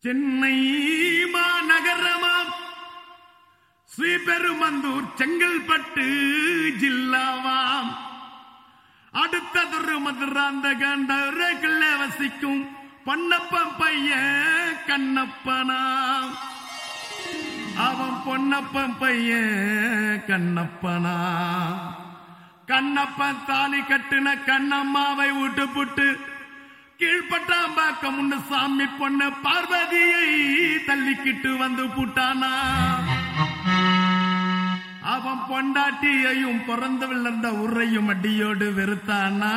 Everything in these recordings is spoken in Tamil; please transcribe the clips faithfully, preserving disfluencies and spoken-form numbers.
சென்னை மாநகரமாம் ஸ்ரீபெருமந்தூர் செங்கல்பட்டு ஜில்லாவாம் அடுத்ததொரு மதுராந்த கண்டவர்கள வசிக்கும் பொன்னப்பன் பையன் கண்ணப்பனாம். அவன் பொன்னப்பன் பையன் கண்ணப்பனா. கண்ணப்பன் தாலி கட்டுன கண்ணம்மாவை விட்டு புட்டு கீழ்பட்டாம்பாக்கம் முன்னு சாமி பொண்ணு பார்வதியை தள்ளிக்கிட்டு வந்து புட்டானா. அவன் பொண்டாட்டியையும் பிறந்து விழுந்த உரையும் அடியோடு வெறுத்தானா.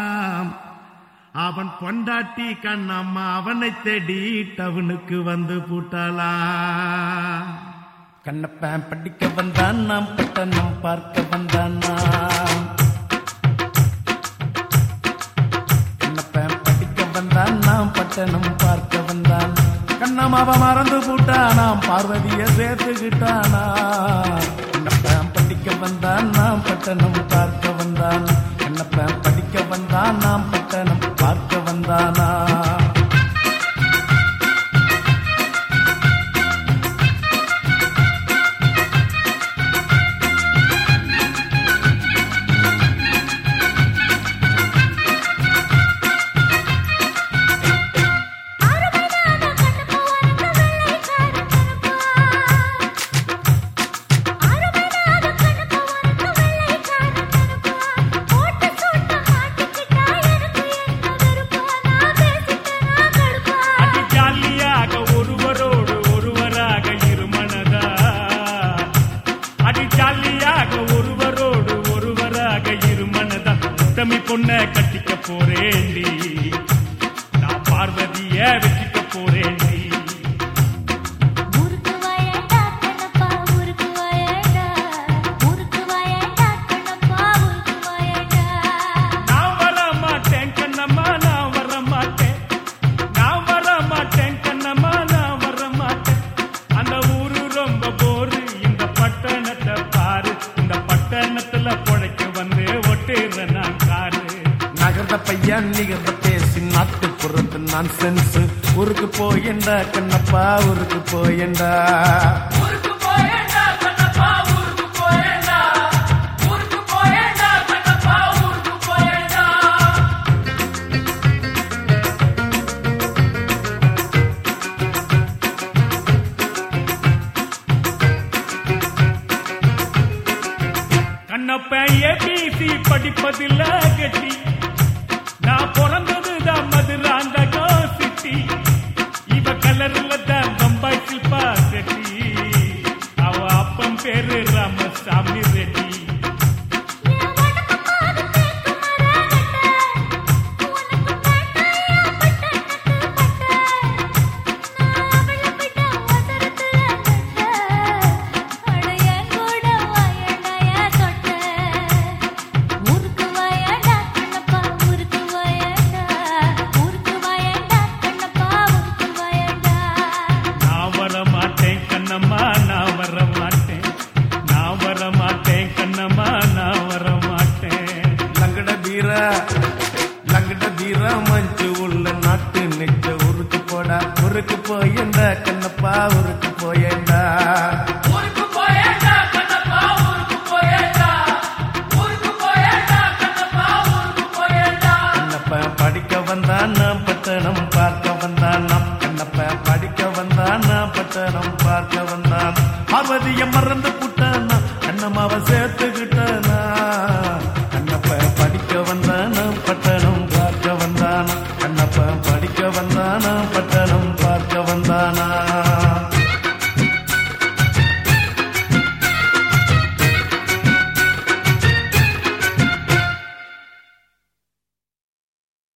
அவன் பொண்டாட்டி கண்ணம்மா அவனை தேடி டவுனுக்கு வந்து பூட்டாளா. கண்ணப்பன் படிக்க வந்தான் நாம் பட்டணம் பார்க்க வந்தானா. கண்ணப்பன் படிக்க வந்தான் நாம் பட்டணம் பார்க்க வந்தான். கண்ணம்மாவை மறந்து பூட்டானாம் பார்வதிய சேர்த்துக்கிட்டானா. கண்ணப்பன் படிக்க வந்தான் நாம் பட்டணம் பார்க்க வந்தான். கண்ணப்பன் படிக்க வந்தான் நாம் பட்டணம் பார்க்க வந்தானா. பொண்ண கட்டிக்க போறேண்டி நான் பார்வதிய வெட்டிக்க போறேண்டி. நான் வர மாட்டேன் கண்ணம்மா நான் வர மாட்டேன். நான் வர மாட்டேன் கண்ணம்மா நான் வர மாட்டேன். அந்த ஊரு ரொம்ப போரு இந்த பட்டணத்தை பாரு. இந்த பட்டணத்துல பொழைக்க வந்து ஒட்டுற நான் காரு. நகர்ந்த பையன் நிகழ்ந்த பேசி நாட்டுப்புறத்து நான் சென்ஸ். ஊருக்கு போயண்டா கண்ணப்பா ஊருக்கு போயண்டா. கண்ணப்பன் ஏபிசி படிப்பதில்ல கட்டி. நான் பிறந்ததுதான் மதுராந்த சிட்டி. இவ கலர்ல தான் பம்பாய் சில்பா செட்டி. அவ அப்பன் பேரு ராமசாமி ரெட்டி. கண்ணம்மா நான் வர மாட்டேன். நான் வர மாட்டேன் கண்ணம்மா நான் வர மாட்டேன். லங்கட பீரா லங்கட பீரா மஞ்சு உள்ள நாட்டு நெச்ச ஊருக்கு போடா. ஊருக்கு போயண்டா கண்ணப்பா ஊருக்கு போயண்டா. கண்ணப்பன் படிக்க வந்தான் நாம் பட்டணம் பார்க்க வந்தான். நாம் கண்ணப்பன் படிக்க வந்தான் நாம் பட்டணம் பார்க்க வந்தான். பார்வதிய மறந்து புட்டானா கண்ணம்மாவை சேர்த்துக்கிட்டானா. கண்ணப்பன் படிக்க வந்தான் நாம் பட்டணம் பார்க்க வந்தான். கண்ணப்பன் படிக்க வந்தான் நாம் பட்டணம்